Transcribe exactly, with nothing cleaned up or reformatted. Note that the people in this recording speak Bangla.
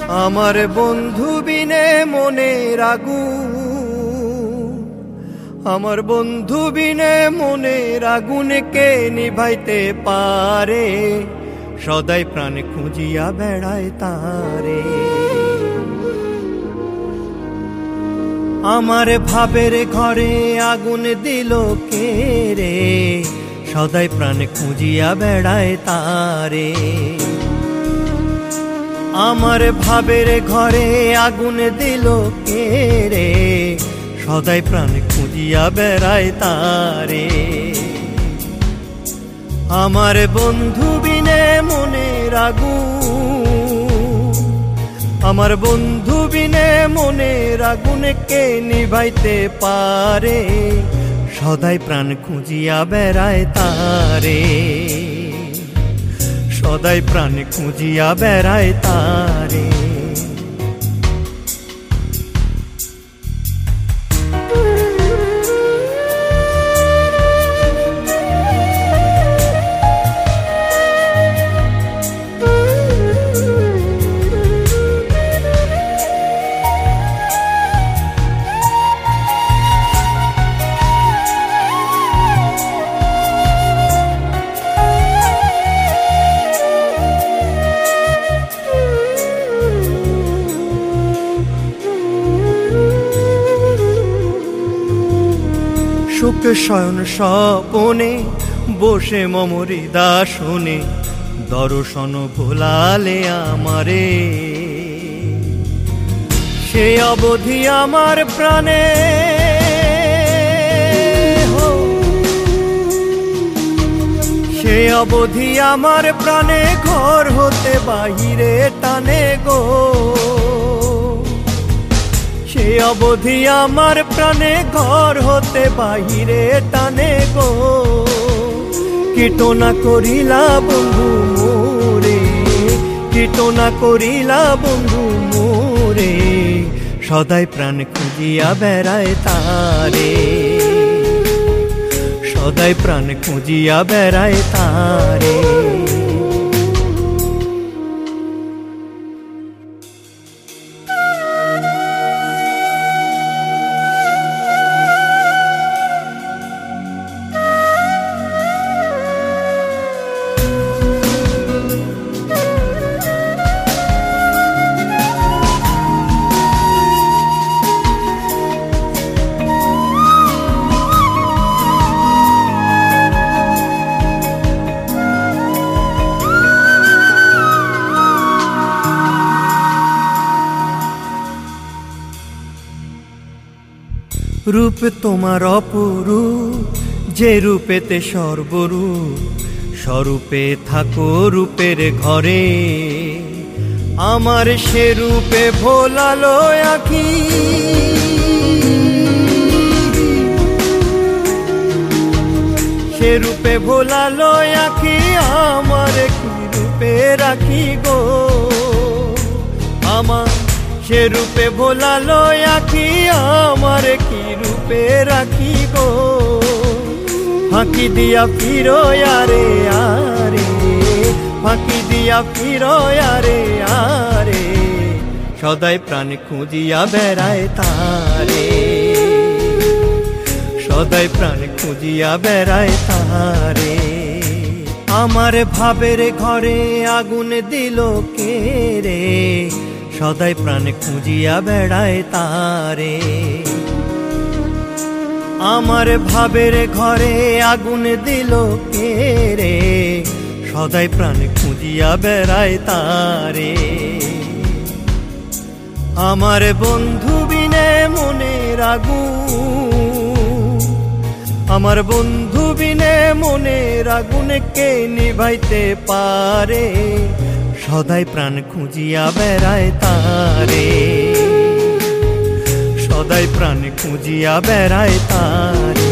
আমার বন্ধু বিনে মনের আগুন, আমার বন্ধু বিনে মনের আগুন কে নিভাইতে পারে, সদাই প্রাণ খুঁজিয়া বেড়ায় তারে। আমার ভাবের ঘরে আগুন দিল কে রে, সদাই প্রাণ খুঁজিয়া বেড়ায় তারে। আমার ভাবের ঘরে আগুন দিল কে রে, সদাই প্রাণ খুঁজিয়া বেড়ায় তারে। আমার বন্ধু বিনে মনের আগুন, আমার বন্ধু বিনে মনের আগুন কে নিভাইতে পারে, সদাই প্রাণ খুঁজিয়া বেড়ায় তারে, সদাই প্রাণ খুঁজিয়া বেড়ায় তারে। সুখ শয়ন স্বপনে বসে মমরি দাসনে, দর্শন ভোলালে আমারে, সে অবধি আমার প্রাণে, সে অবধি আমার প্রাণে ঘর হতে বাহিরে টানে গো, সে অবধি আমার প্রাণে ঘর হতে বাহিরে টানে গো। কীটনা করিলা বন্ধু মোরে, কীটনা করিলা বন্ধু মোরে, সদাই প্রাণ খুঁজিয়া বেড়ায় তারে, সদাই প্রাণ খুঁজিয়া বেড়ায় তারে। রূপ তোমার অপরূপ, যে রূপেতে সর্বরূপ, স্বরূপে থাকো রূপের ঘরে, আমার সে রূপে ভোলালো আঁখি, সে রূপে ভোলালো আঁখি, আমার কি রূপে রাখি গো, আমার সে রূপে ভোলালো আঁখি, আমার কি রূপে রাখি গো। ফাঁকি দিয়া ফিরো আরে আরে, ফাঁকি দিয়া ফিরো আরে আরে, সদাই প্রাণ খুঁজিয়া বেড়ায় তারে, সদাই প্রাণ খুঁজিয়া বেড়ায় তারে। আমার ভাবের ঘরে আগুন দিল কে রে, সদাই প্রাণ খুঁজিয়া বেড়ায় তারে। আমার ভাবের ঘরে আগুন দিল কে রে, সদাই প্রাণ খুঁজিয়া বেড়ায় তারে। আমার বন্ধু বিনে মনের আগুন, আমার বন্ধু বিনে মনের আগুন কে নিভাইতে পারে, সদাই প্রাণ খুঁজিয়া বেড়ায় তারে, সদাই প্রাণ খুঁজিয়া বেড়ায় তারে।